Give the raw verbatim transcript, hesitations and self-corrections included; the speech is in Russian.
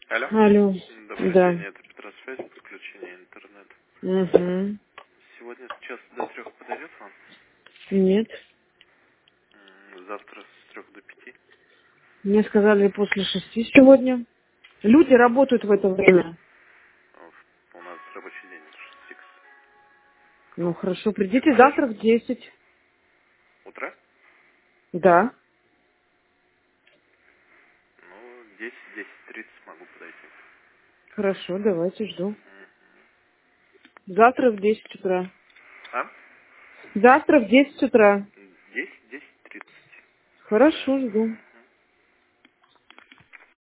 Алло. Алло. Добрый Да. день, это Петросвязь, подключение интернета. Угу. Сегодня с час до трех подойдет вам? Нет. М, Завтра с трех до пяти? Мне сказали после шести сегодня. Люди работают в это время. О, У нас рабочий день, шесть. Ну Кто хорошо, придите приглашаешь? завтра в десять. Утро? Да. Ну, десять, десять тридцать могу подойти. Хорошо, давайте жду. М. Завтра в десять утра. А? Завтра в десять утра. десять, десять тридцать. Хорошо, жду.